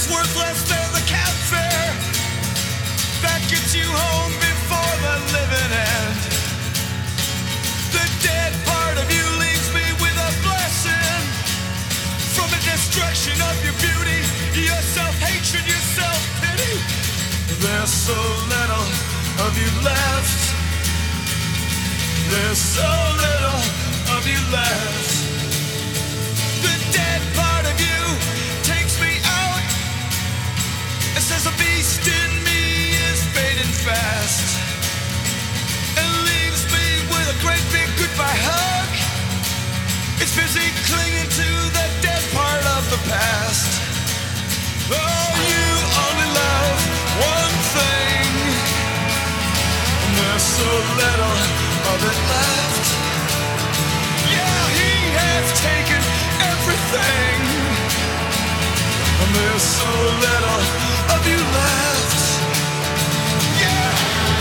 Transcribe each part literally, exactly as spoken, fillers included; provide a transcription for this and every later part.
worthless than the cab fare that gets you home before the living end. The dead part of you leaves me with a blessing from the destruction of your beauty, your self-hatred, your self-pity. There's so little of you left. There's so little of you left. The dead part of you takes me out. It says a beast in me is fading fast and leaves me with a great big goodbye hug. It's busy clinging to the dead part of the past. Oh, you only love one thing, and there's so little of it left. Yeah, he has taken everything, and there's so little of you left. Yeah.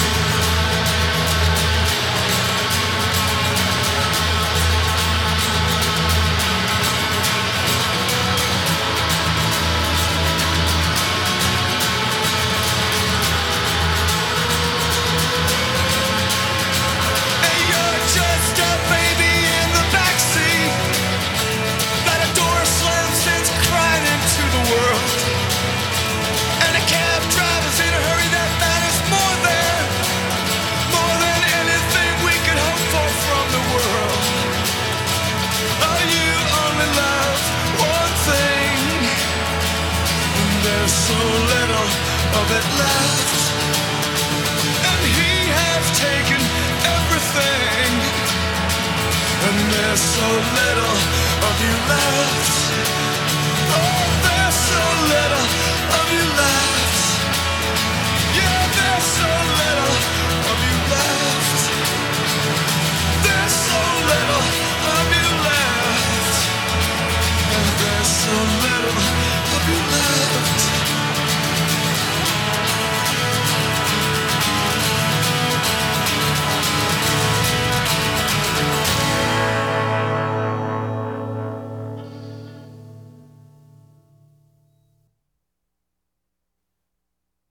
Hey, you're just a baby in the backseat that a door slams sends crying into the world. And a cab driver's in a hurry that matters more than, more than anything we could hope for from the world. Oh, you only love one thing, and there's so little of it left. And he has taken everything, and there's so little of you left.